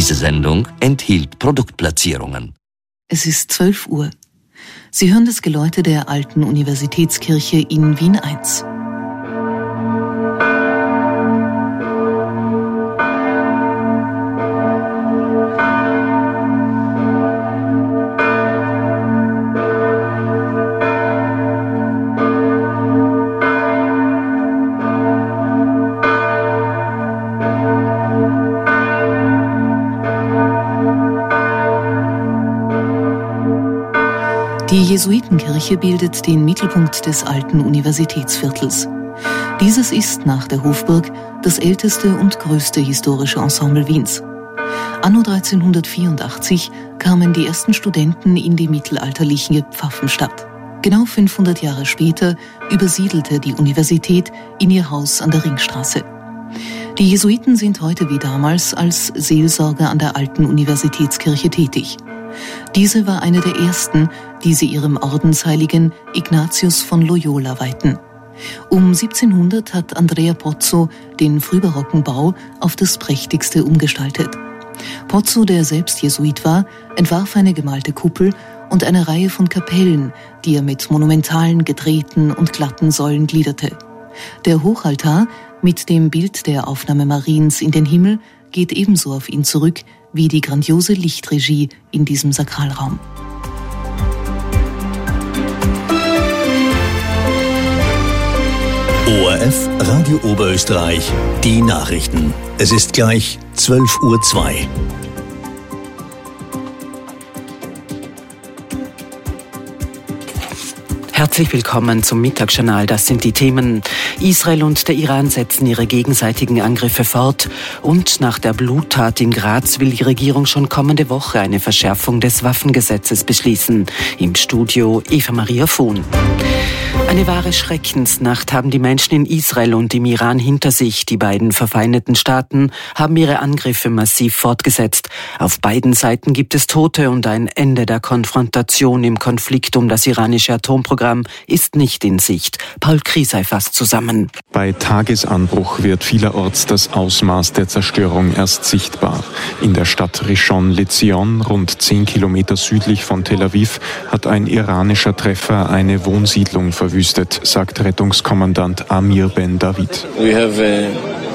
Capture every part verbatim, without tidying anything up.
Diese Sendung enthielt Produktplatzierungen. Es ist zwölf Uhr. Sie hören das Geläute der Alten Universitätskirche in Wien eins. Die Jesuitenkirche bildet den Mittelpunkt des alten Universitätsviertels. Dieses ist nach der Hofburg das älteste und größte historische Ensemble Wiens. Anno dreizehnhundertvierundachtzig kamen die ersten Studenten in die mittelalterliche Pfaffenstadt. Genau fünfhundert Jahre später übersiedelte die Universität in ihr Haus an der Ringstraße. Die Jesuiten sind heute wie damals als Seelsorger an der alten Universitätskirche tätig. Diese war eine der ersten, die sie ihrem Ordensheiligen Ignatius von Loyola weihten. Um siebzehnhundert hat Andrea Pozzo den frühbarocken Bau auf das prächtigste umgestaltet. Pozzo, der selbst Jesuit war, entwarf eine gemalte Kuppel und eine Reihe von Kapellen, die er mit monumentalen, gedrehten und glatten Säulen gliederte. Der Hochaltar mit dem Bild der Aufnahme Mariens in den Himmel geht ebenso auf ihn zurück wie die grandiose Lichtregie in diesem Sakralraum. O R F Radio Oberösterreich, die Nachrichten. Es ist gleich zwölf Uhr zwei. Herzlich willkommen zum Mittagsjournal. Das sind die Themen. Israel und der Iran setzen ihre gegenseitigen Angriffe fort. Und nach der Bluttat in Graz will die Regierung schon kommende Woche eine Verschärfung des Waffengesetzes beschließen. Im Studio Eva Maria Fuhn. Eine wahre Schreckensnacht haben die Menschen in Israel und im Iran hinter sich. Die beiden verfeindeten Staaten haben ihre Angriffe massiv fortgesetzt. Auf beiden Seiten gibt es Tote und ein Ende der Konfrontation im Konflikt um das iranische Atomprogramm ist nicht in Sicht. Paul Kriesei fasst zusammen. Bei Tagesanbruch wird vielerorts das Ausmaß der Zerstörung erst sichtbar. In der Stadt Rishon LeZion, rund zehn Kilometer südlich von Tel Aviv, hat ein iranischer Treffer eine Wohnsiedlung verwüstet, sagt Rettungskommandant Amir Ben David. We have, uh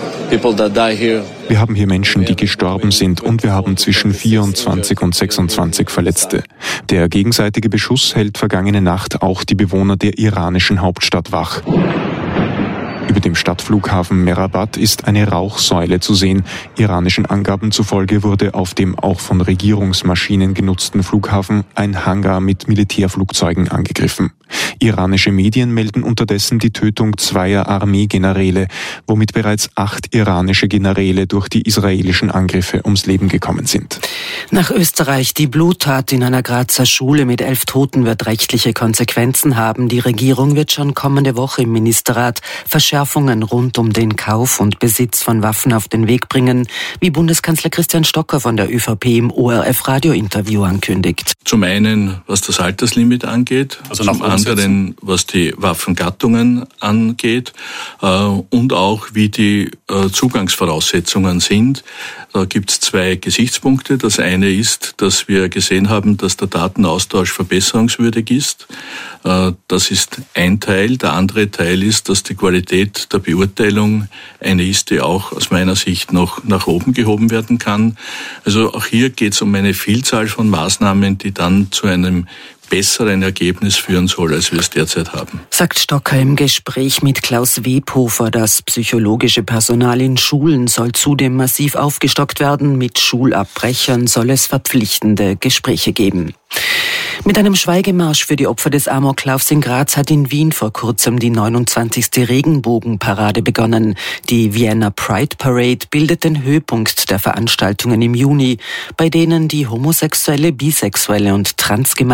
Wir haben hier Menschen, die gestorben sind, und wir haben zwischen vierundzwanzig und sechsundzwanzig Verletzte. Der gegenseitige Beschuss hält vergangene Nacht auch die Bewohner der iranischen Hauptstadt wach. Über dem Stadtflughafen Merabat ist eine Rauchsäule zu sehen. Iranischen Angaben zufolge wurde auf dem auch von Regierungsmaschinen genutzten Flughafen ein Hangar mit Militärflugzeugen angegriffen. Iranische Medien melden unterdessen die Tötung zweier Armeegeneräle, womit bereits acht iranische Generäle durch die israelischen Angriffe ums Leben gekommen sind. Nach Österreich. Die Bluttat in einer Grazer Schule mit elf Toten wird rechtliche Konsequenzen haben. Die Regierung wird schon kommende Woche im Ministerrat Verschärfungen rund um den Kauf und Besitz von Waffen auf den Weg bringen, wie Bundeskanzler Christian Stocker von der ÖVP im O R F-Radio-Interview ankündigt. Zum einen, was das Alterslimit angeht, also zum anderen, was die Waffengattungen angeht äh, und auch, wie die äh, Zugangsvoraussetzungen sind. Da gibt es zwei Gesichtspunkte. Das eine ist, dass wir gesehen haben, dass der Datenaustausch verbesserungswürdig ist. Äh, das ist ein Teil. Der andere Teil ist, dass die Qualität der Beurteilung eine ist, die auch aus meiner Sicht noch nach oben gehoben werden kann. Also auch hier geht es um eine Vielzahl von Maßnahmen, die dann zu einem besseren Ergebnis führen soll, als wir es derzeit haben. Sagt Stocker im Gespräch mit Klaus Webhofer. Das psychologische Personal in Schulen soll zudem massiv aufgestockt werden. Mit Schulabbrechern soll es verpflichtende Gespräche geben. Mit einem Schweigemarsch für die Opfer des Amoklaufs in Graz hat in Wien vor kurzem die neunundzwanzigste Regenbogenparade begonnen. Die Vienna Pride Parade bildet den Höhepunkt der Veranstaltungen im Juni, bei denen die homosexuelle, bisexuelle und Transgemeinschaft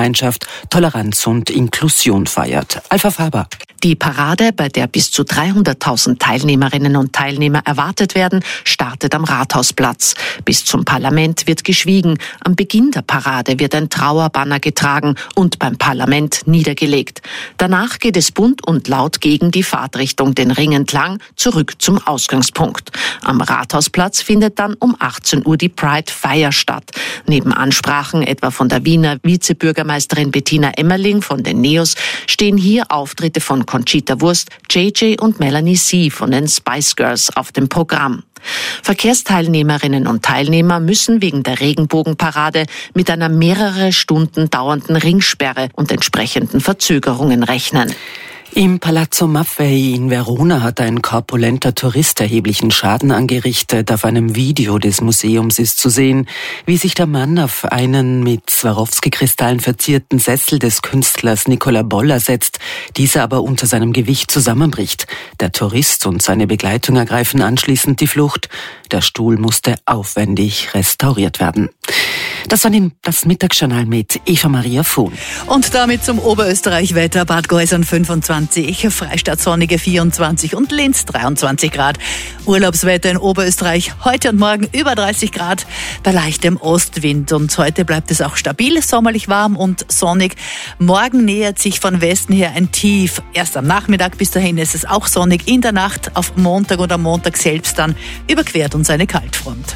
Toleranz und Inklusion feiert. Alpha Faber. Die Parade, bei der bis zu dreihunderttausend Teilnehmerinnen und Teilnehmer erwartet werden, startet am Rathausplatz. Bis zum Parlament wird geschwiegen. Am Beginn der Parade wird ein Trauerbanner getragen und beim Parlament niedergelegt. Danach geht es bunt und laut gegen die Fahrtrichtung den Ring entlang zurück zum Ausgangspunkt. Am Rathausplatz findet dann um achtzehn Uhr die Pride-Feier statt. Neben Ansprachen etwa von der Wiener Vizebürgermeisterin Bettina Emmerling von den Neos stehen hier Auftritte von Conchita Wurst, J J und Melanie C. von den Spice Girls auf dem Programm. Verkehrsteilnehmerinnen und Teilnehmer müssen wegen der Regenbogenparade mit einer mehrere Stunden dauernden Ringsperre und entsprechenden Verzögerungen rechnen. Im Palazzo Maffei in Verona hat ein korpulenter Tourist erheblichen Schaden angerichtet. Auf einem Video des Museums ist zu sehen, wie sich der Mann auf einen mit Swarovski-Kristallen verzierten Sessel des Künstlers Nicola Bolla setzt, dieser aber unter seinem Gewicht zusammenbricht. Der Tourist und seine Begleitung ergreifen anschließend die Flucht. Der Stuhl musste aufwendig restauriert werden. Das war das Mittagsjournal mit Eva Maria Fuhn. Und damit zum Oberösterreich-Wetter. Bad Gäusern fünfundzwanzig, Freistadt sonnige vierundzwanzig und Linz dreiundzwanzig Grad. Urlaubswetter in Oberösterreich heute und morgen über dreißig Grad bei leichtem Ostwind. Und heute bleibt es auch stabil, sommerlich warm und sonnig. Morgen nähert sich von Westen her ein Tief. Erst am Nachmittag, bis dahin ist es auch sonnig. In der Nacht auf Montag und am Montag selbst dann überquert uns eine Kaltfront.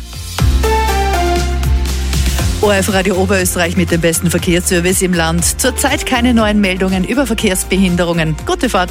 O R F Radio Oberösterreich mit dem besten Verkehrsservice im Land. Zurzeit keine neuen Meldungen über Verkehrsbehinderungen. Gute Fahrt.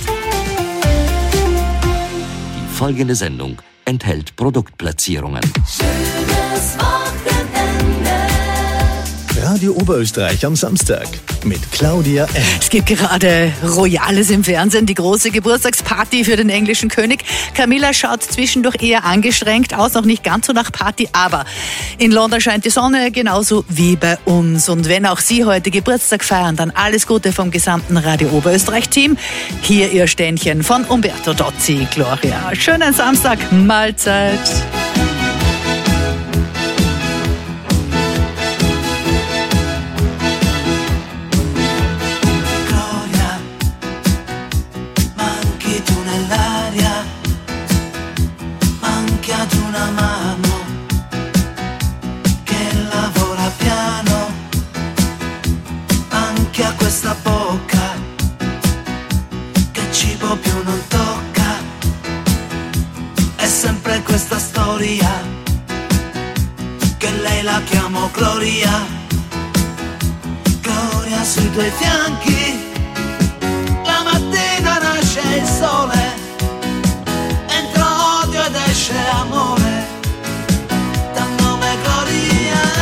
Die folgende Sendung enthält Produktplatzierungen. Schönes Wochenende. Radio Oberösterreich am Samstag mit Claudia N. Es gibt gerade Royales im Fernsehen, die große Geburtstagsparty für den englischen König. Camilla schaut zwischendurch eher angestrengt aus, noch nicht ganz so nach Party, aber in London scheint die Sonne genauso wie bei uns. Und wenn auch Sie heute Geburtstag feiern, dann alles Gute vom gesamten Radio Oberösterreich-Team. Hier Ihr Ständchen von Umberto Dozzi, Gloria. Schönen Samstag, Mahlzeit. Questa bocca che cibo più non tocca, è sempre questa storia che lei la chiamo Gloria. Gloria sui tuoi fianchi, la mattina nasce il sole, entra odio ed esce amore, dal nome Gloria.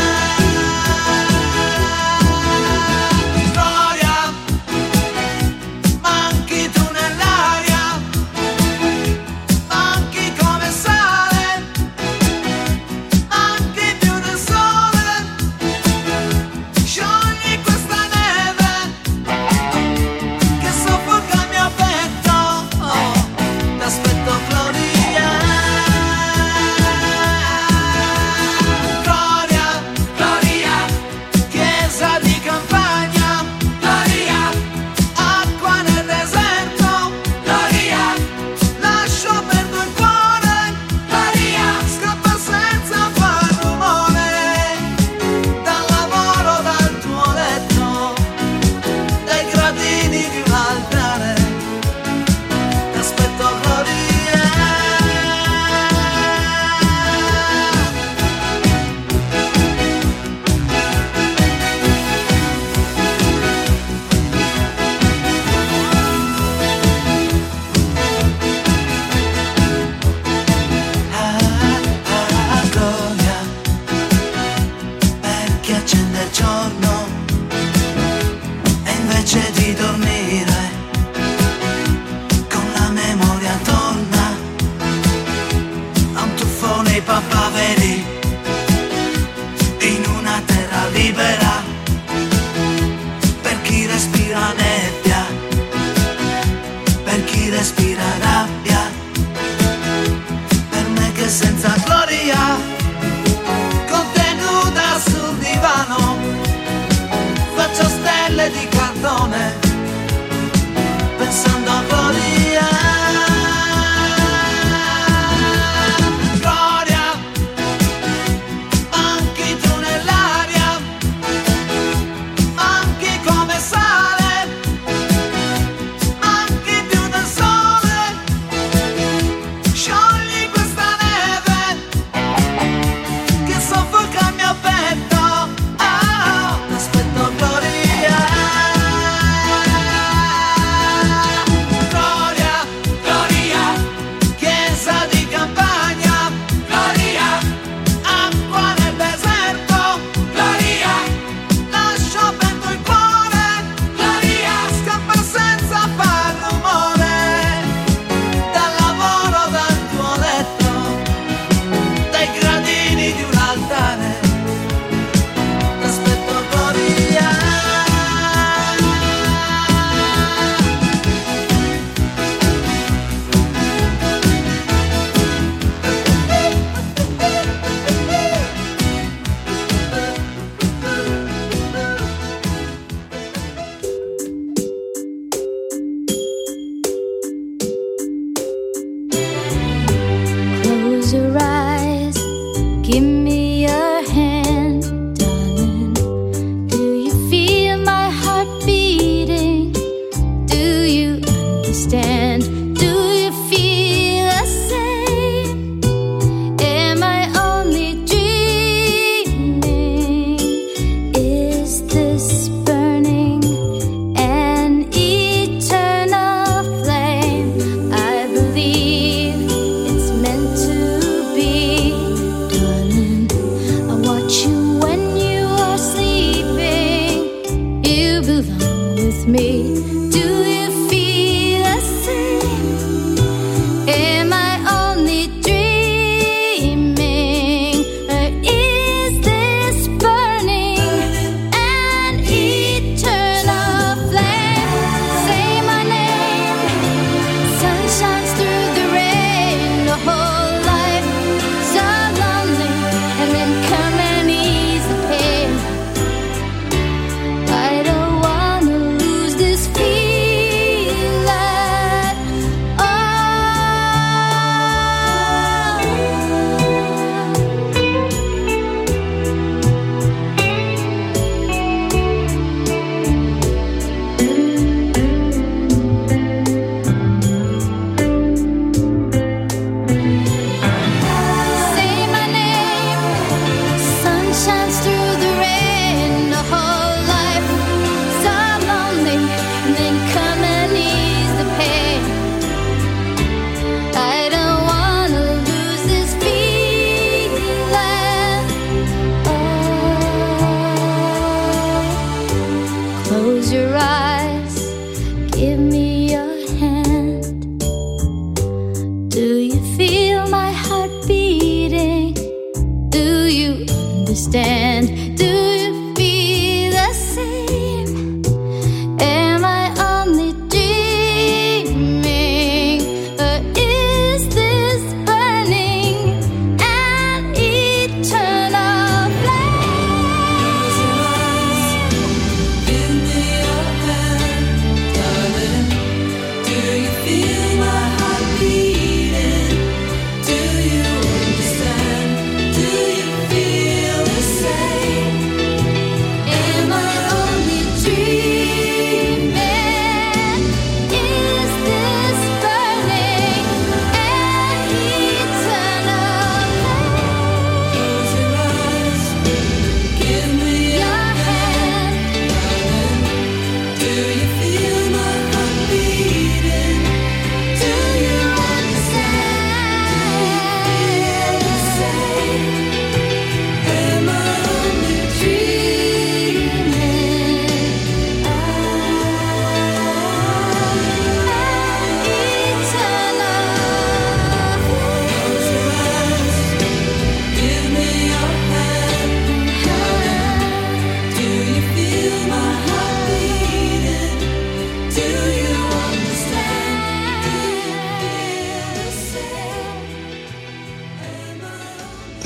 Papaveri in una terra libera, per chi respira nebbia, per chi respira rabbia, per me che senza gloria, contenuta sul divano, faccio stelle di canto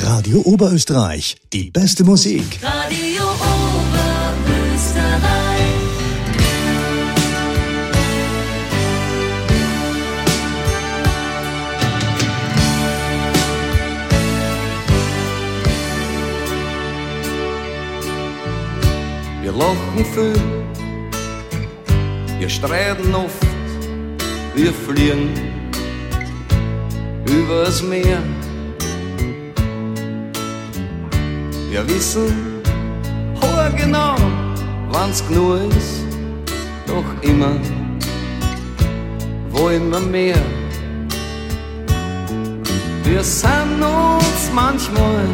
Radio Oberösterreich, die beste Musik. Radio Oberösterreich. Wir lachen viel, wir streiten oft, wir fliegen übers Meer. Wir wissen haargenau, wann's genug ist, doch immer wollen wir mehr. Wir sind uns manchmal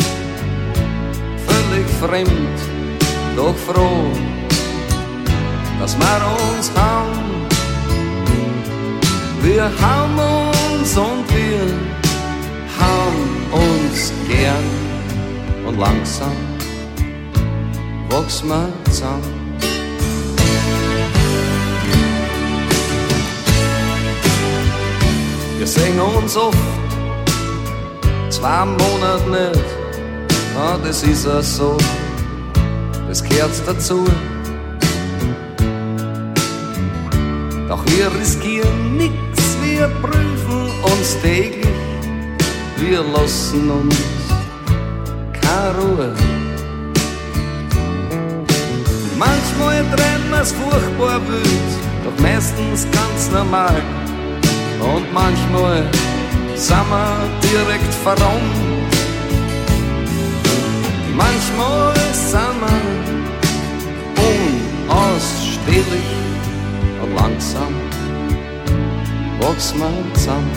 völlig fremd, doch froh, dass wir uns haben. Wir haben uns und wir haben uns gern. Und langsam wachsen wir zusammen. Wir sehen uns oft zwei Monate nicht, ja, das ist auch so, das gehört dazu. Doch wir riskieren nix, wir prüfen uns täglich, wir lassen uns Ruhe. Manchmal trennen wir's furchtbar wild, doch meistens ganz normal. Und manchmal sind wir direkt verrannt. Manchmal sind wir unausstehlich und langsam wachsen wir zusammen.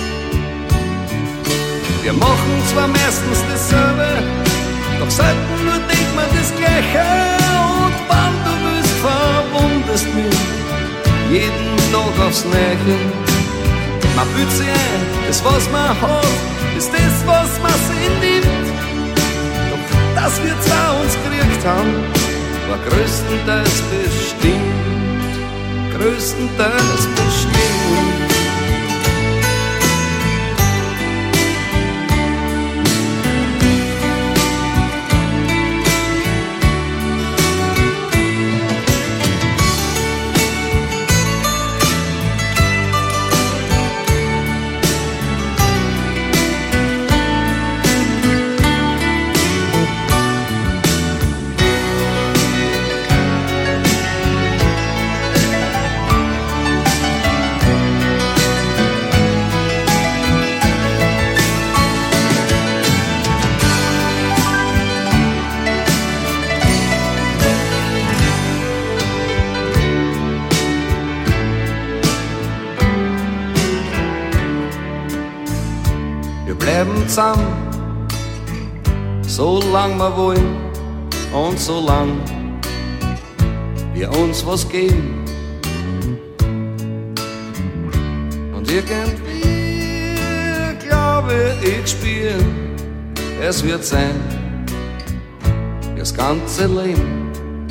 Wir machen zwar meistens dasselbe, doch selten nur denkt man das Gleiche. Und wann du willst, verwunderst mich jeden Tag aufs Neue. Man fühlt sich ein, das was man hat, ist das was man sich nimmt. Doch dass wir zwei uns gekriegt haben, war größtenteils bestimmt. Größtenteils bestimmt. Zusammen, so lang wir wollen und so lang wir uns was geben. Und irgendwie glaube ich spür, es wird sein, das ganze Leben.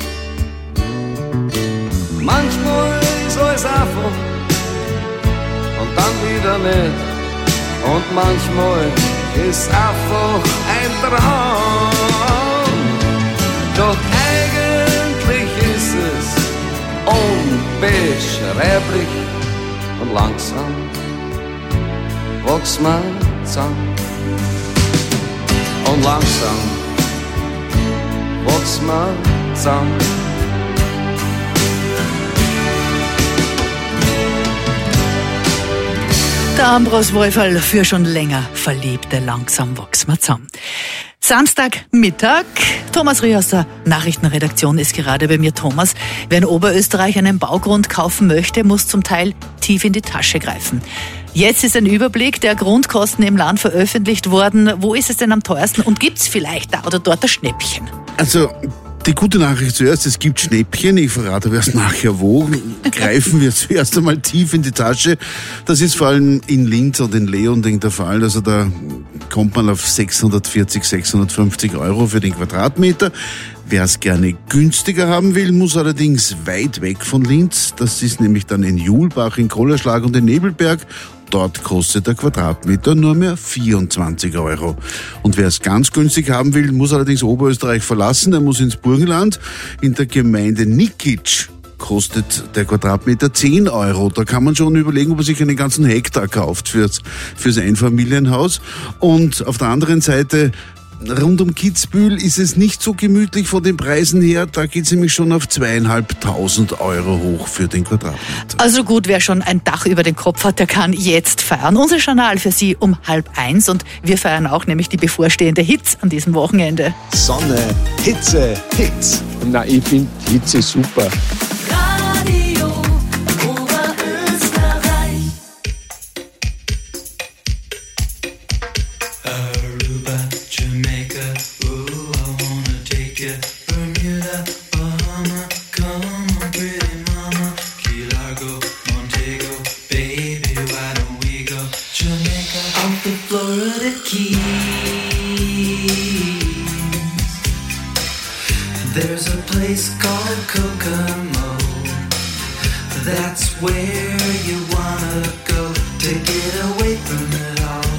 Manchmal ist alles einfach und dann wieder nicht. Und manchmal ist einfach ein Traum. Doch eigentlich ist es unbeschreiblich. Und langsam wachsen wir zusammen. Und langsam wachsen wir zusammen. Der Ambros Wolferl für schon länger Verliebte, langsam wachsen wir zusammen. Samstagmittag, Thomas Rie aus der Nachrichtenredaktion ist gerade bei mir. Thomas, wer in Oberösterreich einen Baugrund kaufen möchte, muss zum Teil tief in die Tasche greifen. Jetzt ist ein Überblick der Grundkosten im Land veröffentlicht worden. Wo ist es denn am teuersten und gibt's vielleicht da oder dort ein Schnäppchen? Also die gute Nachricht zuerst, es gibt Schnäppchen, ich verrate erst nachher wo. Greifen wir zuerst einmal tief in die Tasche. Das ist vor allem in Linz und in Leonding der Fall. Also da kommt man auf sechshundertvierzig, sechshundertfünfzig Euro für den Quadratmeter. Wer es gerne günstiger haben will, muss allerdings weit weg von Linz. Das ist nämlich dann in Julbach, in Kollerschlag und in Nebelberg. Dort kostet der Quadratmeter nur mehr vierundzwanzig Euro. Und wer es ganz günstig haben will, muss allerdings Oberösterreich verlassen. Er muss ins Burgenland. In der Gemeinde Nikic kostet der Quadratmeter zehn Euro. Da kann man schon überlegen, ob man sich einen ganzen Hektar kauft fürs, fürs Einfamilienhaus. Und auf der anderen Seite, rund um Kitzbühel ist es nicht so gemütlich von den Preisen her. Da geht es nämlich schon auf zweieinhalbtausend Euro hoch für den Quadratmeter. Also gut, wer schon ein Dach über den Kopf hat, der kann jetzt feiern. Unser Journal für Sie um halb eins und wir feiern auch nämlich die bevorstehende Hitze an diesem Wochenende. Sonne, Hitze, Hitze. Na, ich finde Hitze super. Radio Oberösterreich. Aruba, Jamaica, ooh, I wanna take you. Bermuda, Bahama, come on, pretty mama. Key Largo, Montego, baby, why don't we go? Jamaica, off the Florida Keys. There's a place called Kokomo. That's where you wanna go to get away from it all.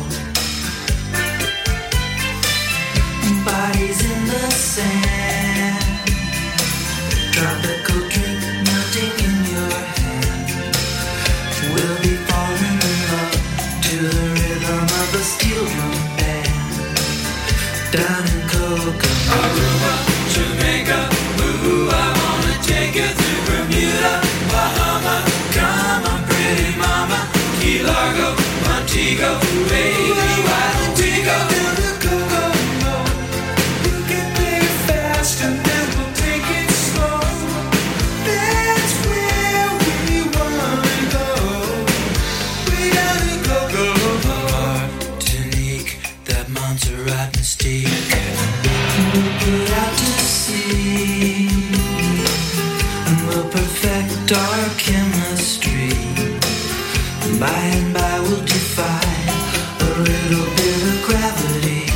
Bodies in the sand, tropical drink melting in your hand. We'll be falling in love to the rhythm of a steel drum band. Down in Kokomo, Aruba, Jamaica, ooh, I wanna take you to Bermuda, Bahama, come on, pretty mama, Key Largo, Montego, baby, why don't we go down to Kokomo? We'll get there fast and then we'll take it slow. That's where we wanna go. Way down in Kokomo. Martinique, that Montserrat mystique. We'll put out to sea and we'll perfect our chemistry. By and by we'll defy a little bit of gravity.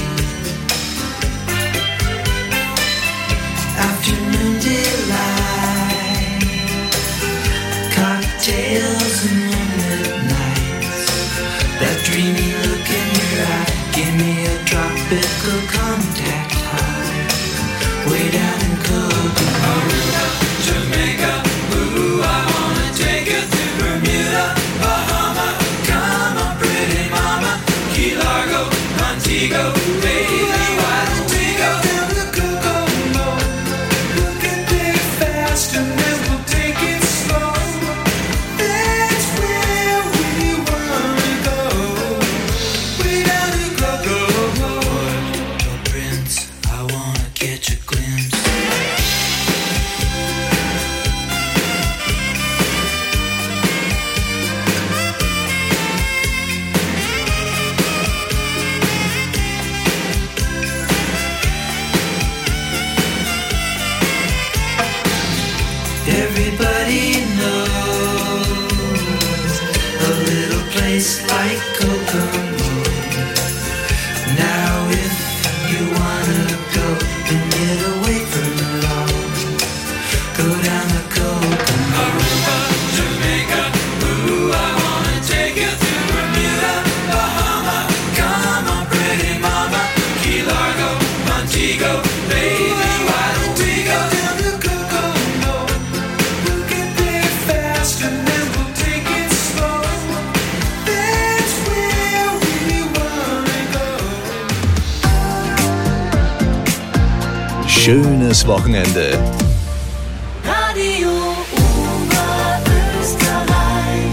Afternoon delight, cocktails and moonlit nights. That dreamy look in your eye, give me a tropical contact high. Way down in Kokomo, Aruba, Jamaica, ooh, I wanna take you to Bermuda, Bahama, come on, pretty mama, Key Largo, Montego, baby, why don't we go down to Kokomo? We'll get there fast and then we'll take it slow. That's where we wanna go. Way down in Kokomo. Puerto Prince, I wanna catch a glimpse. Everybody knows a little place like Kokomo. Now if you wanna go and get away from it all, go down to Kokomo. Aruba, Jamaica, ooh, I wanna take you to Bermuda, Bahama, come on, pretty mama, Key Largo, Montego, baby, why don't we go down to Kokomo? We'll get there fast and then we'll take it slow. That's where we wanna go. Schönes Wochenende. Radio Oberösterreich.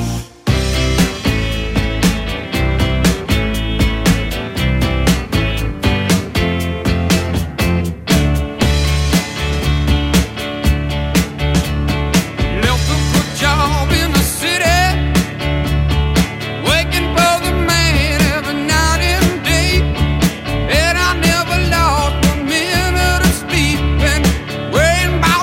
Left a good job in the city, working for the man every night and day, and I never lost a minute of sleep, and worrying about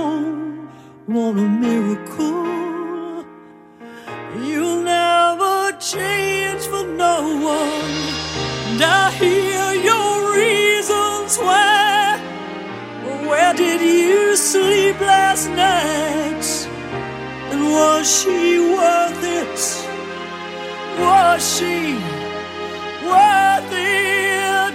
don't want a miracle. You'll never change for no one. And I hear your reasons why. Where did you sleep last night? And was she worth it? Was she worth it?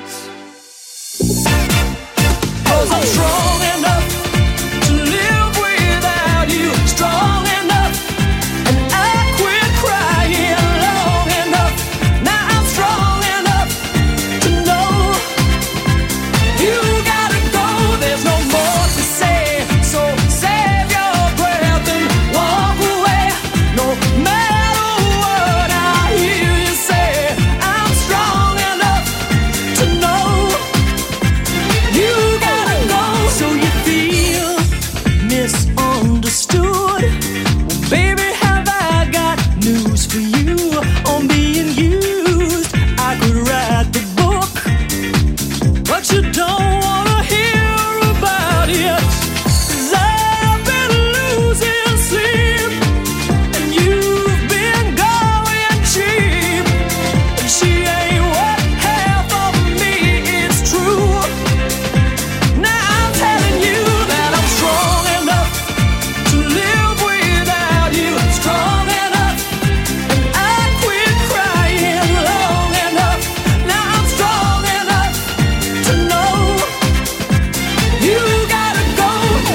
'Cause I'm strong enough to live without you. Strong enough, and I quit crying long enough. Now I'm strong enough to know you gotta go. There's no more to say, so save your breath and walk away. No matter what I hear you say, I'm strong enough to know you gotta go. So you feel misunderstood? Well, baby, have I got news for you on being used? I could write the book, but you don't wanna hear about it. 'Cause I've been losing sleep, and you've been going cheap. And she ain't what half of me is true. Now I'm telling you that I'm strong enough to live without you. Strong enough, and I quit crying long enough. Now I'm strong enough to know you gotta go.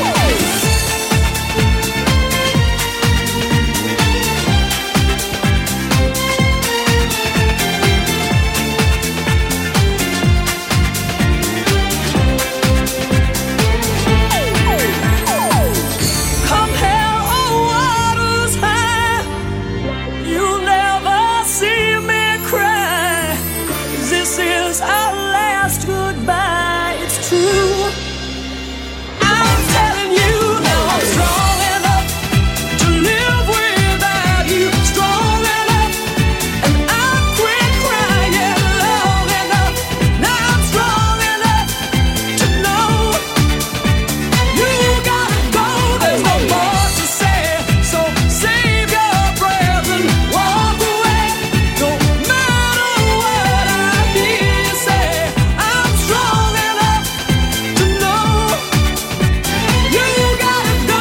Come hell or waters high, you'll never see me cry. 'Cause this is our last goodbye, it's true. I'm telling you now I'm strong enough to live without you. Strong enough, and I quit crying long enough. Now I'm strong enough to know you gotta go. There's no more to say, so save your breath and walk away. No matter what I hear you say, I'm strong enough to know you gotta go.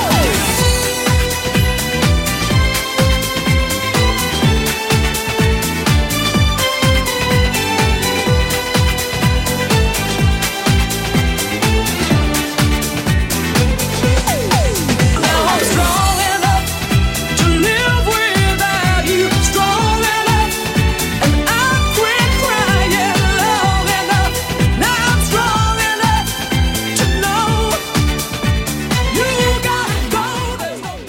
Now I'm strong enough to live without you. Strong enough, and I quit crying long enough. Now I'm strong enough to know you gotta go. There's no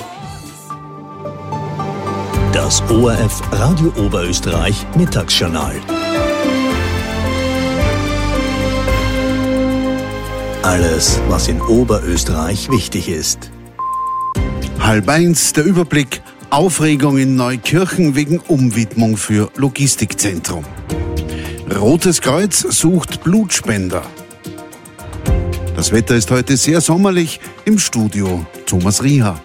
more. Das O R F Radio Oberösterreich Mittagsjournal. Alles, was in Oberösterreich wichtig ist. Halb eins, der Überblick. Aufregung in Neukirchen wegen Umwidmung für Logistikzentrum. Rotes Kreuz sucht Blutspender. Das Wetter ist heute sehr sommerlich. Im Studio Thomas Rieher.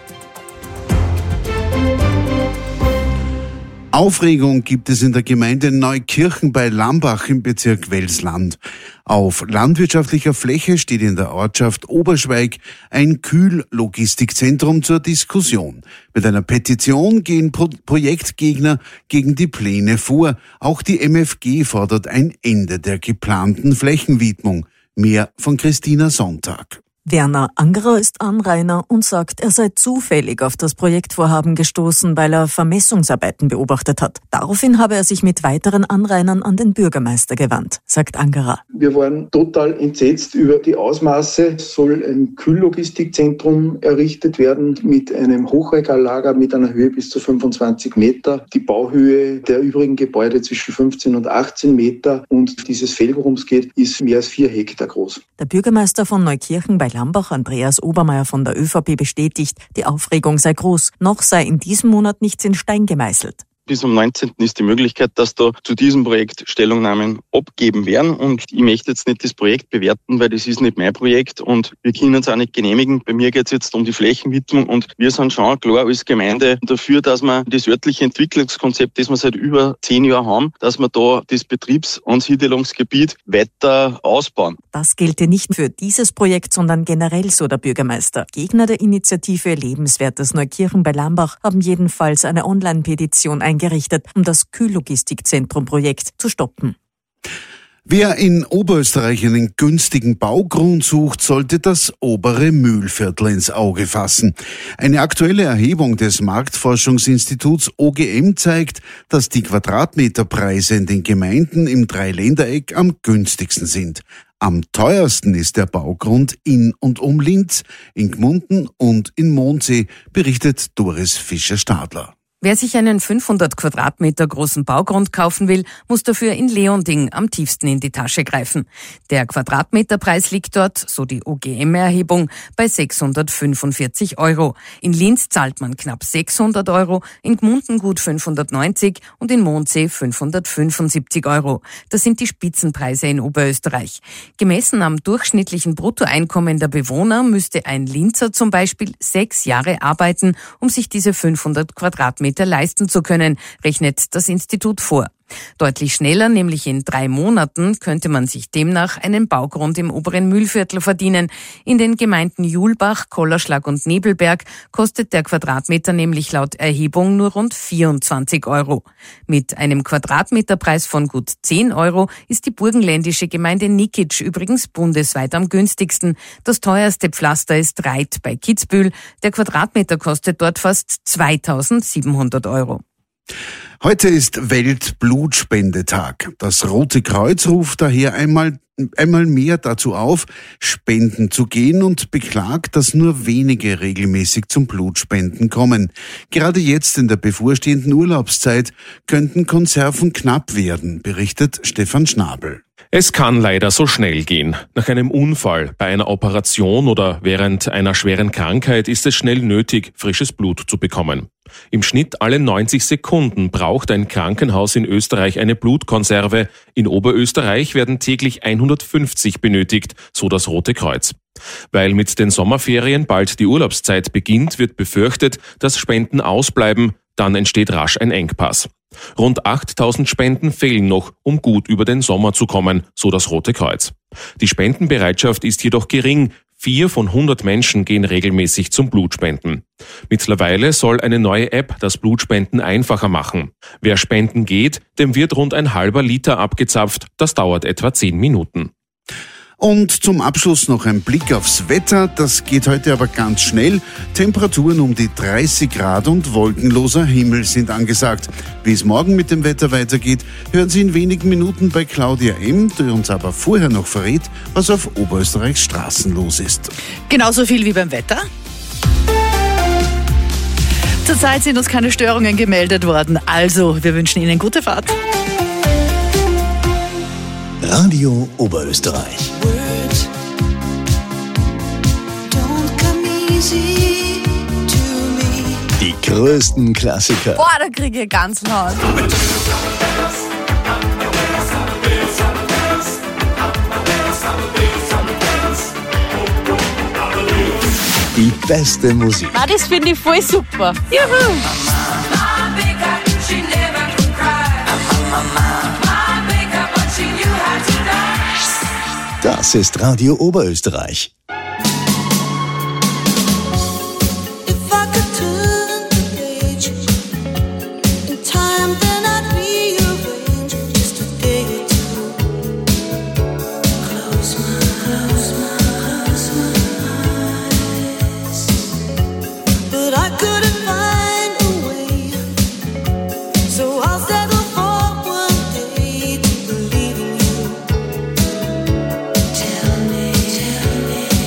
Aufregung gibt es in der Gemeinde Neukirchen bei Lambach im Bezirk Welsland. Auf landwirtschaftlicher Fläche steht in der Ortschaft Oberschweig ein Kühllogistikzentrum zur Diskussion. Mit einer Petition gehen Pro- Projektgegner gegen die Pläne vor. Auch die M F G fordert ein Ende der geplanten Flächenwidmung. Mehr von Christina Sonntag. Werner Angerer ist Anrainer und sagt, er sei zufällig auf das Projektvorhaben gestoßen, weil er Vermessungsarbeiten beobachtet hat. Daraufhin habe er sich mit weiteren Anrainern an den Bürgermeister gewandt, sagt Angerer. Wir waren total entsetzt über die Ausmaße. Es soll ein Kühllogistikzentrum errichtet werden mit einem Hochregallager mit einer Höhe bis zu fünfundzwanzig Meter. Die Bauhöhe der übrigen Gebäude zwischen fünfzehn und achtzehn Meter und dieses Feld, worum es geht, ist mehr als vier Hektar groß. Der Bürgermeister von Neukirchen bei Lambach, Andreas Obermeier von der ÖVP, bestätigt, die Aufregung sei groß. Noch sei in diesem Monat nichts in Stein gemeißelt. Bis am neunzehnten ist die Möglichkeit, dass da zu diesem Projekt Stellungnahmen abgeben werden. Und ich möchte jetzt nicht das Projekt bewerten, weil das ist nicht mein Projekt und wir können es auch nicht genehmigen. Bei mir geht es jetzt um die Flächenwidmung und wir sind schon klar als Gemeinde dafür, dass wir das örtliche Entwicklungskonzept, das wir seit über zehn Jahren haben, dass wir da das Betriebsansiedelungsgebiet weiter ausbauen. Das gelte nicht für dieses Projekt, sondern generell, so der Bürgermeister. Gegner der Initiative Lebenswertes Neukirchen bei Lambach haben jedenfalls eine Online-Petition eingerichtet, um das Kühllogistikzentrum-Projekt zu stoppen. Wer in Oberösterreich einen günstigen Baugrund sucht, sollte das obere Mühlviertel ins Auge fassen. Eine aktuelle Erhebung des Marktforschungsinstituts O G M zeigt, dass die Quadratmeterpreise in den Gemeinden im Dreiländereck am günstigsten sind. Am teuersten ist der Baugrund in und um Linz, in Gmunden und in Mondsee, berichtet Doris Fischer-Stadler. Wer sich einen fünfhundert Quadratmeter großen Baugrund kaufen will, muss dafür in Leonding am tiefsten in die Tasche greifen. Der Quadratmeterpreis liegt dort, so die O G M-Erhebung, bei sechshundertfünfundvierzig Euro. In Linz zahlt man knapp sechshundert Euro, in Gmunden gut fünfhundertneunzig und in Mondsee fünfhundertfünfundsiebzig Euro. Das sind die Spitzenpreise in Oberösterreich. Gemessen am durchschnittlichen Bruttoeinkommen der Bewohner müsste ein Linzer zum Beispiel sechs Jahre arbeiten, um sich diese fünfhundert Quadratmeter leisten zu können, rechnet das Institut vor. Deutlich schneller, nämlich in drei Monaten, könnte man sich demnach einen Baugrund im oberen Mühlviertel verdienen. In den Gemeinden Julbach, Kollerschlag und Nebelberg kostet der Quadratmeter nämlich laut Erhebung nur rund vierundzwanzig Euro. Mit einem Quadratmeterpreis von gut zehn Euro ist die burgenländische Gemeinde Nikic übrigens bundesweit am günstigsten. Das teuerste Pflaster ist Reit bei Kitzbühel. Der Quadratmeter kostet dort fast zweitausendsiebenhundert Euro. Heute ist Weltblutspendetag. Das Rote Kreuz ruft daher einmal, einmal mehr dazu auf, spenden zu gehen und beklagt, dass nur wenige regelmäßig zum Blutspenden kommen. Gerade jetzt in der bevorstehenden Urlaubszeit könnten Konserven knapp werden, berichtet Stefan Schnabel. Es kann leider so schnell gehen. Nach einem Unfall, bei einer Operation oder während einer schweren Krankheit ist es schnell nötig, frisches Blut zu bekommen. Im Schnitt alle neunzig Sekunden braucht ein Krankenhaus in Österreich eine Blutkonserve. In Oberösterreich werden täglich hundertfünfzig benötigt, so das Rote Kreuz. Weil mit den Sommerferien bald die Urlaubszeit beginnt, wird befürchtet, dass Spenden ausbleiben. Dann entsteht rasch ein Engpass. Rund achttausend Spenden fehlen noch, um gut über den Sommer zu kommen, so das Rote Kreuz. Die Spendenbereitschaft ist jedoch gering. Vier von hundert Menschen gehen regelmäßig zum Blutspenden. Mittlerweile soll eine neue App das Blutspenden einfacher machen. Wer spenden geht, dem wird rund ein halber Liter abgezapft. Das dauert etwa zehn Minuten. Und zum Abschluss noch ein Blick aufs Wetter. Das geht heute aber ganz schnell. Temperaturen um die dreißig Grad und wolkenloser Himmel sind angesagt. Wie es morgen mit dem Wetter weitergeht, hören Sie in wenigen Minuten bei Claudia M., die uns aber vorher noch verrät, was auf Oberösterreichs Straßen los ist. Genauso viel wie beim Wetter? Zurzeit sind uns keine Störungen gemeldet worden. Also, wir wünschen Ihnen gute Fahrt. Radio Oberösterreich. Die größten Klassiker. Boah, da kriege ich ganz laut. Die beste Musik. Ah, das finde ich voll super. Juhu! Das ist Radio Oberösterreich. Tell me, tell me.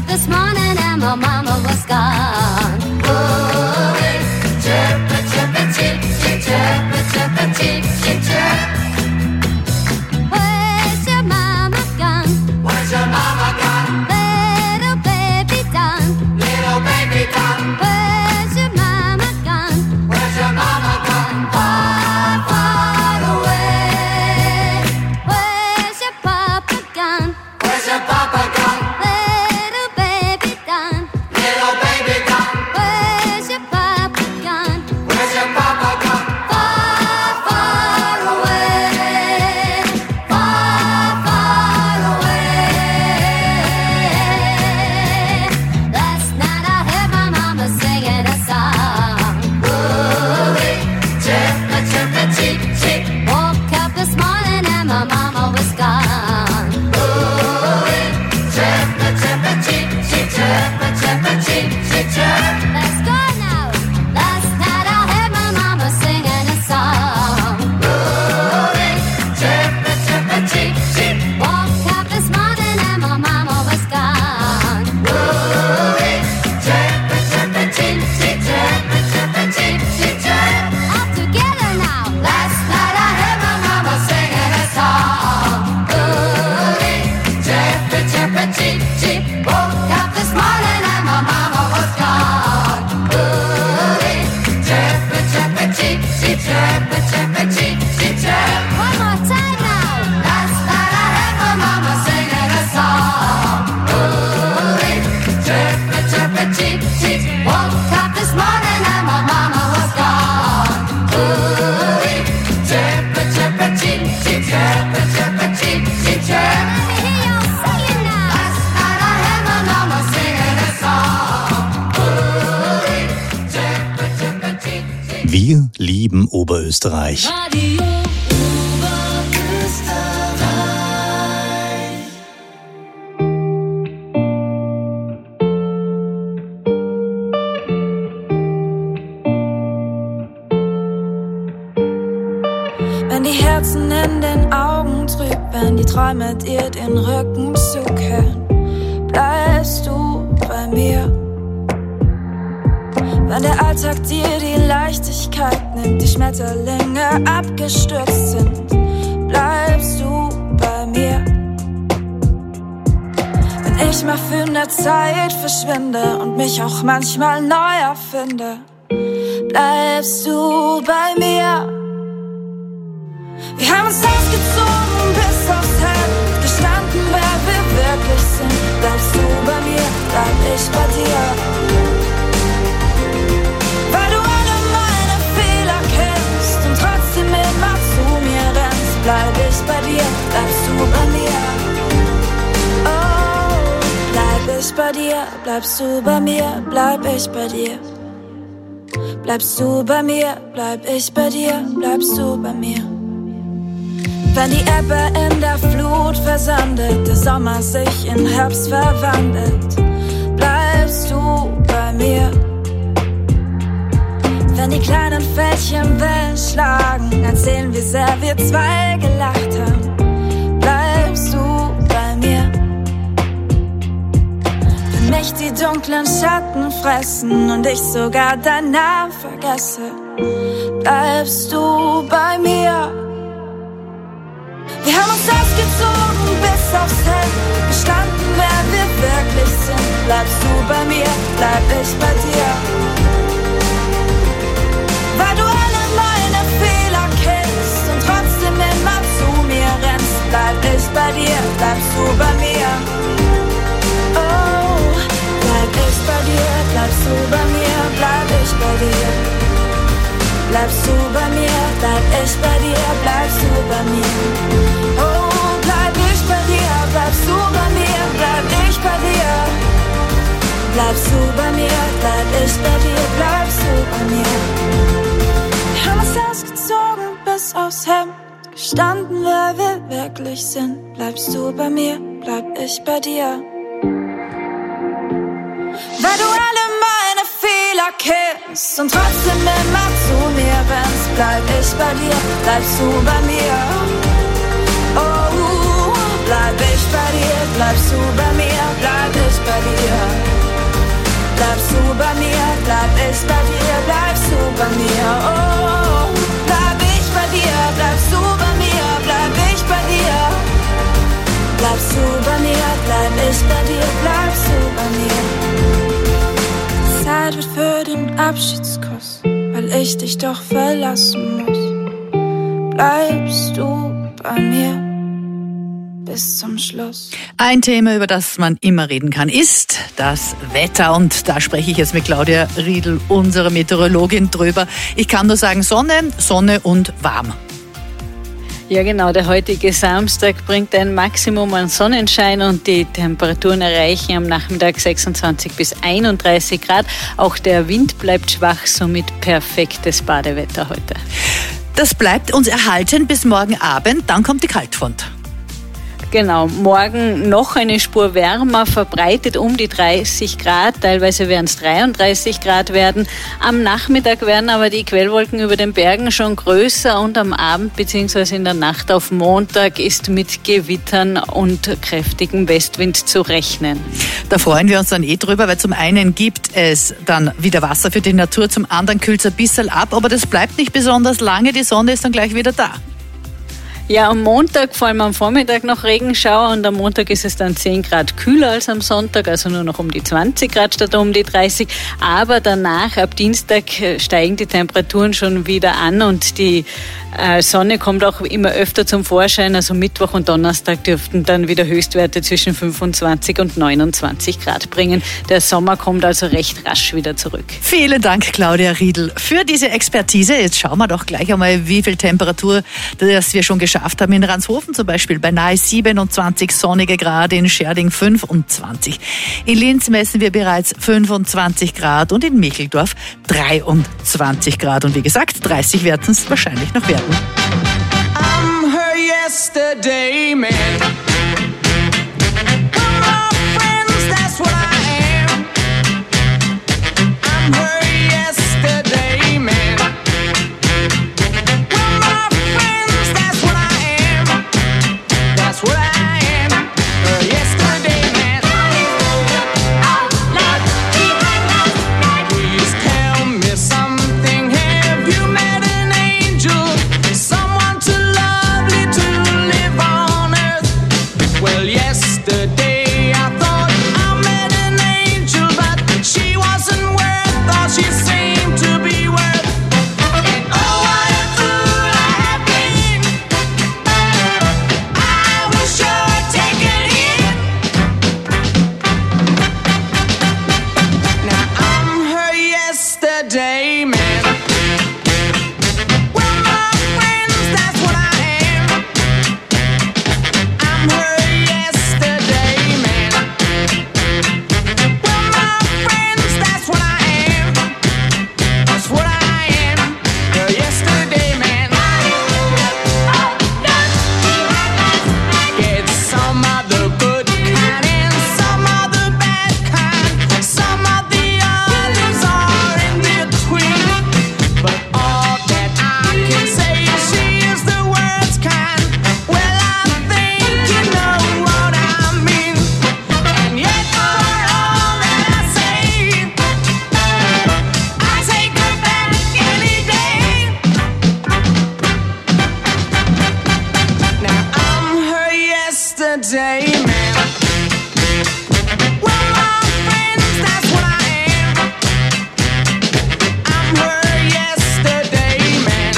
this morning and my mama was gone. Ooh-wee, chirp, chirp, chirp, chirp, chirp, chirp, chirp, chirp, chirp. Where's your mama gone? Where's your mama gone? Little baby done. Little baby done. Where's your mama gone? Where's your mama gone? Far, far away. Where's your papa gone? Where's your papa gone? Little baby done. Little baby done. Where's your papa gone? Where's your papa gone? Far, far away. Far, far away. Last night I heard my mama singing a song. Ooh-wee, chirp, chirp, cheep, cheep. Woke up this morning and my mama was gone. Ooh-wee, chirp, chirp, cheep, cheep, chirp, chirp, cheep, cheep, chirp. Let's go now. Last night I heard my mama singing a song. Ooh-wee, chirp, chirp, cheep, cheep. Woke up this morning and my mama was gone. Ooh-wee, chirp, chirp, cheep, cheep, chirp, chirp, cheep, cheep, chirp. All together now. Last night I heard my mama singing a song. Ooh-wee, chirp, chirp, cheep, cheep. Woke up this morning and my mama was gone. Ooh-wee, chirp, chirp, cheep, cheep, chirp, chirp, cheep, cheep, chirp. One more time now. Last night I heard my mama singing a song. Ooh-wee, chirp, chirp, cheep, cheep. Woke up this morning and my mama was gone. Ooh-wee, chirp, chirp, cheep, cheep, chirp, chirp, cheep, cheep, chirp. Let me hear y'all singing now. Last night I heard my mama singing a song. Ooh-wee, chirp, chirp, cheep, cheep. Wir lieben Oberösterreich. Radio Oberösterreich. Wenn die Herzen in den Augen trüb, wenn die Träume dir den Rücken zukehren, bleibst du bei mir. Wenn der Alltag dir die Leichtigkeit nimmt, die Schmetterlinge abgestürzt sind, bleibst du bei mir. Wenn ich mal für eine Zeit verschwinde und mich auch manchmal neu erfinde, bleibst du bei mir. Wir haben uns ausgezogen bis aufs Hemd, gestanden, wer wir wirklich sind. Bleibst du bei mir, bleib ich bei dir. Weil du alle meine Fehler kennst und trotzdem immer zu mir rennst, bleib ich bei dir, bleibst du bei mir. Oh, bleib ich bei dir, bleibst du bei mir, bleib ich bei dir. Bleibst du bei mir, bleib ich bei dir, bleibst du bei mir. Wenn die Ebbe in der Flut versandet, der Sommer sich in Herbst verwandelt, bleibst du bei mir. Wenn die kleinen Fältchen Wellen schlagen, erzählen wie sehr wir zwei gelacht haben, bleibst du bei mir. Wenn mich die dunklen Schatten fressen und ich sogar deinen Namen vergesse, bleibst du bei mir. Wir haben uns ausgezogen bis aufs Hemd, gestanden, wer wir wirklich sind. Bleibst du bei mir, bleib ich bei dir. Weil du alle meine Fehler kennst und trotzdem immer zu mir rennst, bleib ich bei dir, bleibst du bei mir. Oh, bleib ich bei dir, bleibst du bei mir, bleib ich bei dir. Bleibst du bei mir, bleib ich bei dir, bleibst du bei mir. Oh, bleib ich bei dir, bleibst du bei mir, bleib ich bei dir. Bleibst du bei mir, bleib ich bei dir, bleibst du bei mir. Wir haben uns ausgezogen bis aufs Hemd, gestanden, wer wir wirklich sind. Bleibst du bei mir, bleib ich bei dir. Weil du alle meine Fehler kennst und trotzdem immer zu mir rennst, bleib ich bei dir, bleibst du bei mir. Oh, bleib ich bei dir, bleibst du bei mir, bleib ich bei dir. bleib ich bei dir, bleibst du bei mir. Oh, bleib ich bei dir, bleibst du bei mir, bleib ich bei dir. Bleibst du bei mir, bleib ich bei dir, bleibst du bei mir. Zeit wird für den Abschiedskuss, weil ich dich doch verlassen muss. Bleibst du bei mir bis zum Schluss. Ein Thema, über das man immer reden kann, ist das Wetter. Und da spreche ich jetzt mit Claudia Riedl, unserer Meteorologin, drüber. Ich kann nur sagen, Sonne, Sonne und warm. Ja genau, der heutige Samstag bringt ein Maximum an Sonnenschein und die Temperaturen erreichen am Nachmittag sechsundzwanzig bis einunddreißig Grad. Auch der Wind bleibt schwach, somit perfektes Badewetter heute. Das bleibt uns erhalten bis morgen Abend, dann kommt die Kaltfront. Genau, morgen noch eine Spur wärmer, verbreitet um die dreißig Grad, teilweise werden es dreiunddreißig Grad werden. Am Nachmittag werden aber die Quellwolken über den Bergen schon größer und am Abend bzw. in der Nacht auf Montag ist mit Gewittern und kräftigem Westwind zu rechnen. Da freuen wir uns dann eh drüber, weil zum einen gibt es dann wieder Wasser für die Natur, zum anderen kühlt es ein bisschen ab, aber das bleibt nicht besonders lange, die Sonne ist dann gleich wieder da. Ja, am Montag, vor allem am Vormittag noch Regenschauer und am Montag ist es dann zehn Grad kühler als am Sonntag, also nur noch um die zwanzig Grad statt um die dreißig. Aber danach, ab Dienstag, steigen die Temperaturen schon wieder an und die äh, Sonne kommt auch immer öfter zum Vorschein. Also Mittwoch und Donnerstag dürften dann wieder Höchstwerte zwischen fünfundzwanzig und neunundzwanzig Grad bringen. Der Sommer kommt also recht rasch wieder zurück. Vielen Dank, Claudia Riedl, für diese Expertise. Jetzt schauen wir doch gleich einmal, wie viel Temperatur das wir schon geschafft haben. In Ranshofen zum Beispiel bei nahe siebenundzwanzig sonnige Grad, in Scherding fünfundzwanzig. In Linz messen wir bereits fünfundzwanzig Grad und in Micheldorf dreiundzwanzig Grad. Und wie gesagt, dreißig werden es wahrscheinlich noch werden. I'm her yesterday man. We're my friends, that's what I am. I'm her yesterday man. We're my friends, that's what I am. That's what I am. Her yesterday man. Please tell me something. Have you met an angel? Someone too lovely to live on earth. Well, yesterday I thought I met an angel, but she wasn't worth all she seemed to be worth. And oh, what a fool I have been. I will sure take a hit. Now I'm her yesterday man. We're my friends, that's what I am. I'm her yesterday man. We're my friends, that's what I am. That's what I am. Her yesterday man. Get some of the good kind and some of the bad kind. Some of the others are in between. But all that I can say is she is the worst kind. Well, I think you know what I mean. And yet for all that I say, I take her back any day. Now I'm her yesterday man. We're my friends, that's what I am. I'm her yesterday man.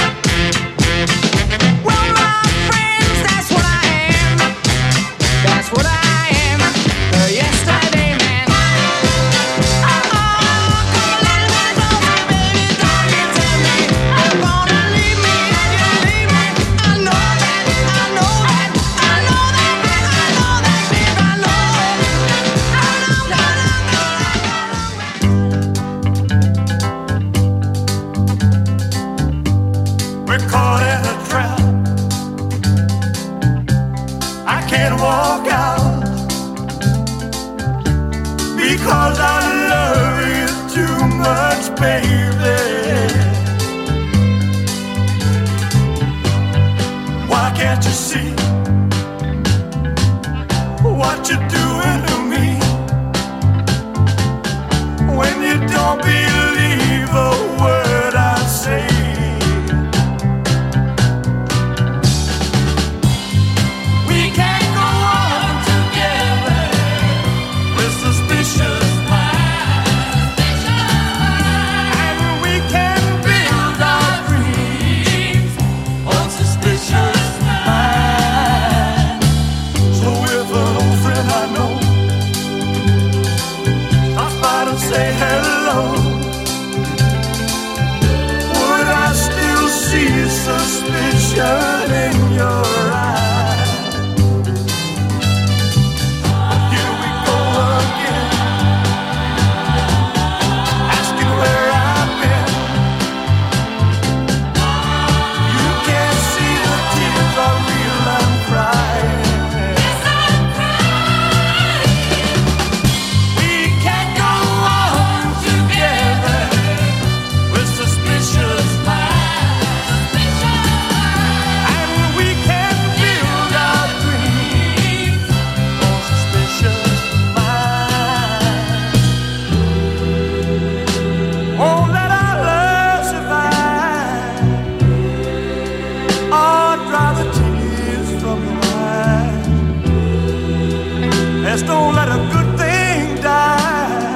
We're my friends, that's what I am. That's what I am. Her yesterday man. Oh, come a little bit closer, baby. Don't you tell me you're gonna leave me. Leave me. I know that. I know that. I know that. I know that, babe. I know it. I know that. We're caught in a trap. I can't walk out because I love you too much, baby. Why can't you see what you're doing to me when you don't believe say hello, would I still see suspicion in your eyes? Here we go again, asking where I've been. You can't see the tears are real, I'm crying. Yes, I'm crying. We can't go on together with suspicious minds, and we can build our dreams on suspicious minds. Won't let our love survive, or dry the tears from your eyes. Let's don't let a good thing die.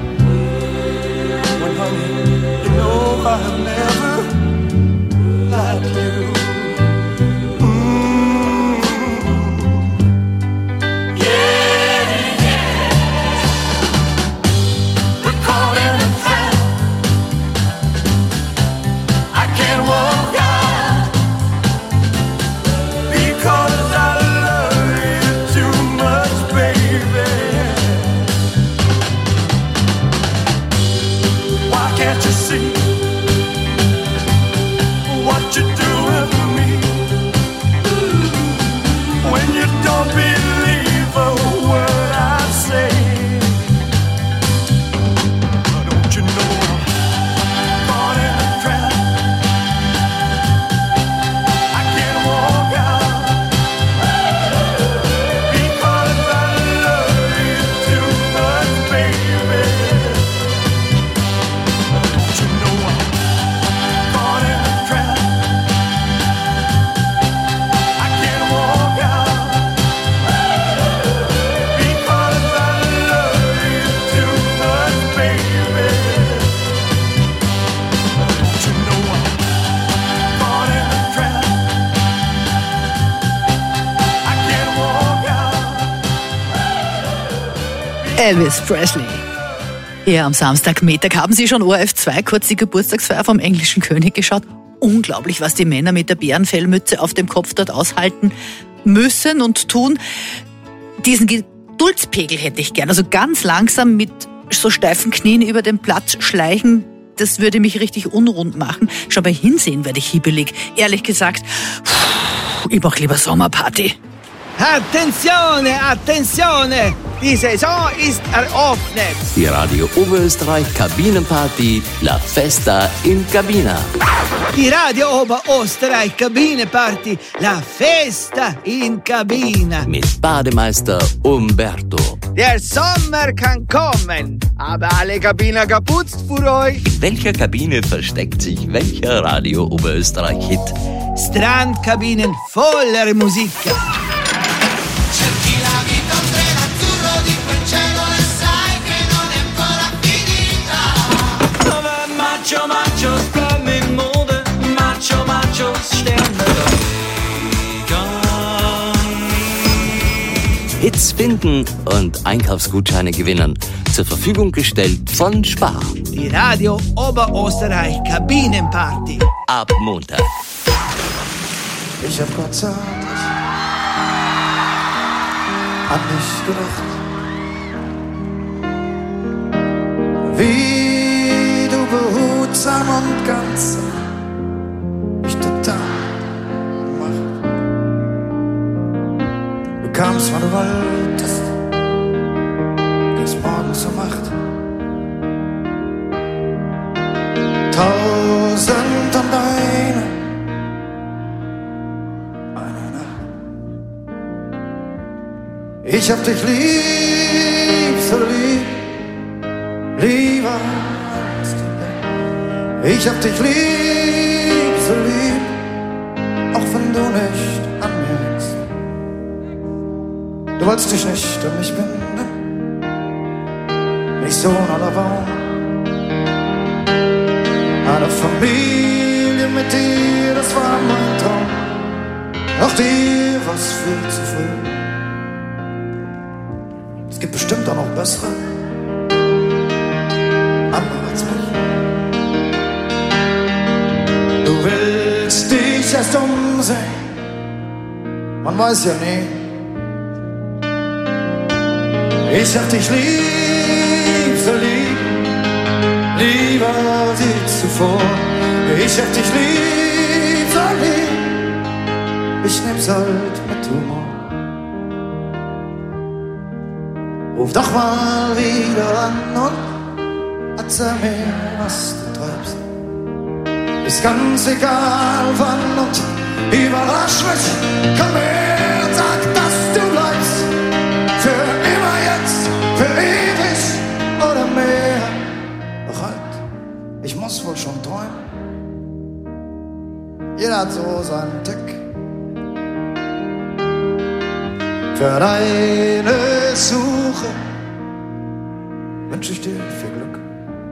When honey, you know I've never lied to you. Mm. Yeah, yeah. We're caught in a trap. I can't walk out because I love you too much, baby. Why can't you see what you're doing to me? When you don't believe a word I say, don't you know I'm caught in a trap? I can't walk out because I love you too much, baby. Don't you know I'm caught in a trap? I can't walk out because I love you too much, baby. Don't you know I'm caught in a trap? I can't walk out. Elvis Presley. Ja, am Samstagmittag haben Sie schon O R F zwei kurz die Geburtstagsfeier vom englischen König geschaut. Unglaublich, was die Männer mit der Bärenfellmütze auf dem Kopf dort aushalten müssen und tun. Diesen Geduldspegel hätte ich gern. Also ganz langsam mit so steifen Knien über den Platz schleichen, das würde mich richtig unrund machen. Schon bei Hinsehen werde ich hibbelig. Ehrlich gesagt, ich mach lieber Sommerparty. Attenzione, attenzione! Die Saison ist eröffnet. Die Radio Oberösterreich Kabinenparty La Festa in Cabina. Die Radio Oberösterreich Kabineparty, La Festa in Cabina. Mit Bademeister Umberto. Der Sommer kann kommen, aber alle Kabiner geputzt für euch. In welcher Kabine versteckt sich welcher Radio Oberösterreich-Hit? Strandkabinen voller Musik. Macho, Machos bleiben in Mode, Macho, Machos sterben Hits finden und Einkaufsgutscheine gewinnen. Zur Verfügung gestellt von Spar. Die Radio Oberösterreich Kabinenparty. Ab Montag. Ich hab Gott sei Dank an mich gedacht. Wie du behutsam und ganz mich total macht. Du kamst, wann du wolltest, gingst morgens um acht. Tausend und eine, eine Nacht. Ich hab dich lieb, so lieb, lieber als die Welt. Ich hab dich lieb, so lieb, auch wenn du nicht an mir hängst. Du wolltest dich nicht an mich binden, nicht so aller Baum. Eine Familie mit dir, das war mein Traum. Doch dir war's viel zu früh. Es gibt bestimmt auch noch bessere. ich erst umsehe. Man weiß ja nie. Ich hab dich lieb, so lieb, lieber als je zuvor. Ich hab dich lieb, so lieb, ich nehm's halt mit Humor. Ruf doch mal wieder an und erzähl mir, was du treibst. Ist ganz egal wann und überrasch mich, komm her und sag, dass du bleibst. Für immer jetzt, für ewig oder mehr. Doch halt, ich muss wohl schon träumen. Jeder hat so seinen Tick. Für deine Suche wünsch ich dir viel Glück.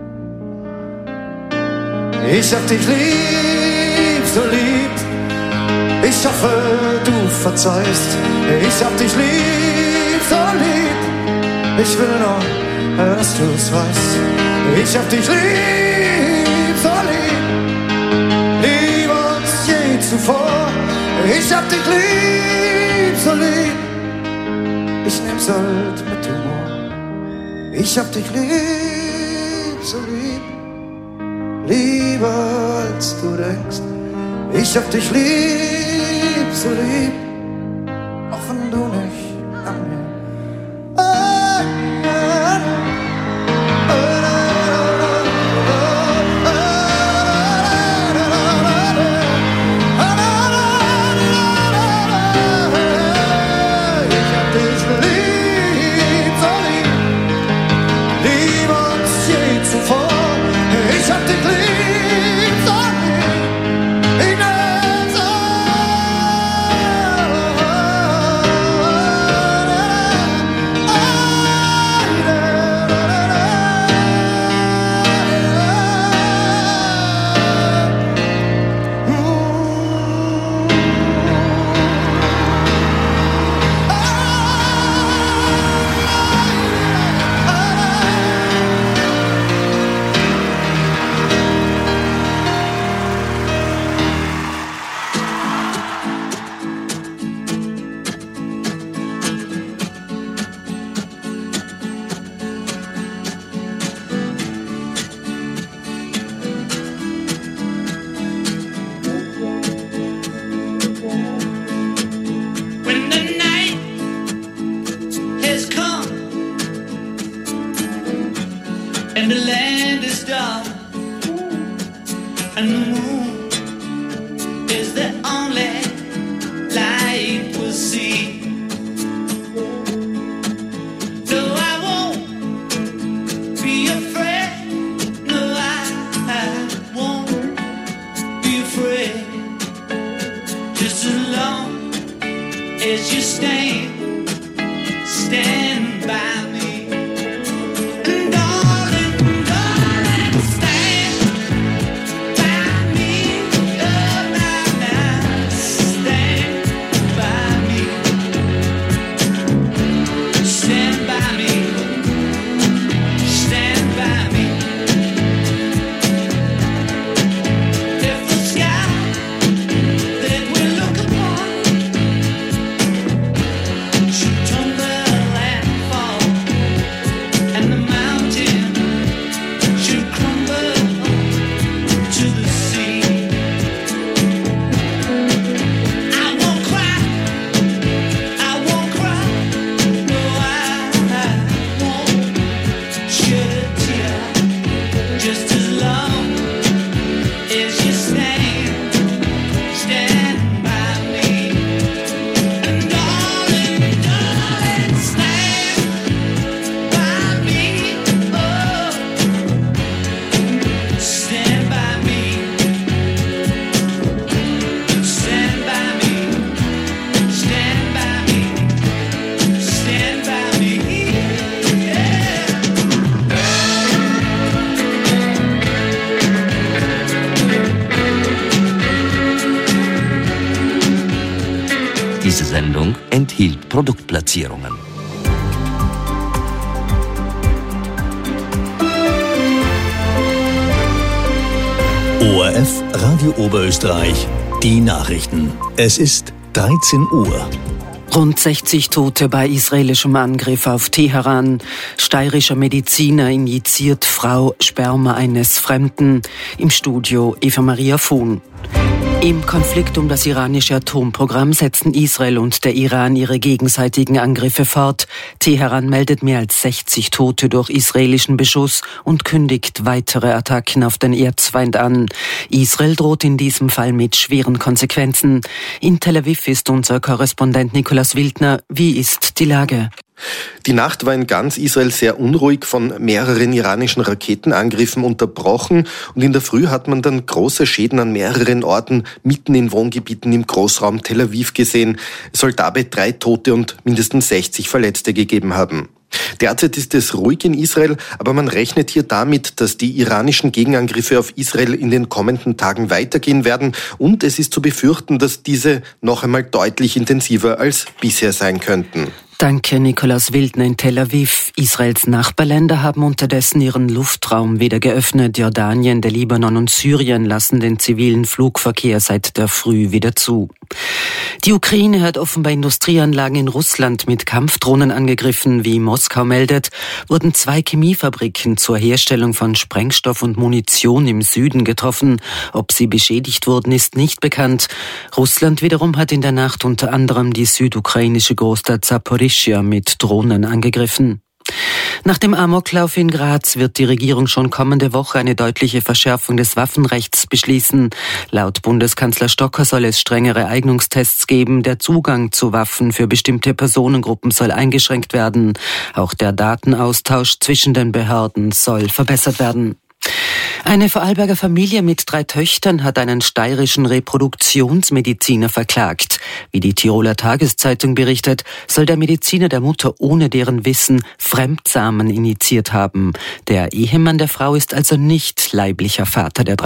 Ich hab dich lieb, so lieb. Ich hoffe, du verzeihst. Ich hab dich lieb, so lieb. Ich will nur, dass du's weißt. Ich hab dich lieb, so lieb, lieber als je zuvor. Ich hab dich lieb, so lieb, ich nehm's halt mit Humor. Ich hab dich lieb, so lieb, lieber als du denkst. Ich hab dich lieb, so lieb, auch wenn du nicht an mir. and the land is dark, and the moon is the only light we'll see. No, I won't be afraid. No, I, I won't be afraid. Just as long as you stand, stand by me. Diese Sendung enthielt Produktplatzierungen. O R F Radio Oberösterreich Die Nachrichten. Es ist dreizehn Uhr. Rund sechzig Tote bei israelischem Angriff auf Teheran. Steirischer Mediziner injiziert Frau Sperma eines Fremden. Im Studio Eva Maria Fuhn. Im Konflikt um das iranische Atomprogramm setzen Israel und der Iran ihre gegenseitigen Angriffe fort. Teheran meldet mehr als sechzig Tote durch israelischen Beschuss und kündigt weitere Attacken auf den Erzfeind an. Israel droht in diesem Fall mit schweren Konsequenzen. In Tel Aviv ist unser Korrespondent Nikolaus Wildner. Wie ist die Lage? Die Nacht war in ganz Israel sehr unruhig, von mehreren iranischen Raketenangriffen unterbrochen, und in der Früh hat man dann große Schäden an mehreren Orten mitten in Wohngebieten im Großraum Tel Aviv gesehen. Es soll dabei drei Tote und mindestens sechzig Verletzte gegeben haben. Derzeit ist es ruhig in Israel, aber man rechnet hier damit, dass die iranischen Gegenangriffe auf Israel in den kommenden Tagen weitergehen werden, und es ist zu befürchten, dass diese noch einmal deutlich intensiver als bisher sein könnten. Danke, Nikolaus Wildner in Tel Aviv. Israels Nachbarländer haben unterdessen ihren Luftraum wieder geöffnet. Jordanien, der Libanon und Syrien lassen den zivilen Flugverkehr seit der Früh wieder zu. Die Ukraine hat offenbar Industrieanlagen in Russland mit Kampfdrohnen angegriffen. Wie Moskau meldet, wurden zwei Chemiefabriken zur Herstellung von Sprengstoff und Munition im Süden getroffen. Ob sie beschädigt wurden, ist nicht bekannt. Russland wiederum hat in der Nacht unter anderem die südukrainische Großstadt Zaporizhzhia mit Drohnen angegriffen. Nach dem Amoklauf in Graz wird die Regierung schon kommende Woche eine deutliche Verschärfung des Waffenrechts beschließen. Laut Bundeskanzler Stocker soll es strengere Eignungstests geben. Der Zugang zu Waffen für bestimmte Personengruppen soll eingeschränkt werden. Auch der Datenaustausch zwischen den Behörden soll verbessert werden. Eine Vorarlberger Familie mit drei Töchtern hat einen steirischen Reproduktionsmediziner verklagt. Wie die Tiroler Tageszeitung berichtet, soll der Mediziner der Mutter ohne deren Wissen Fremdsamen injiziert haben. Der Ehemann der Frau ist also nicht leiblicher Vater der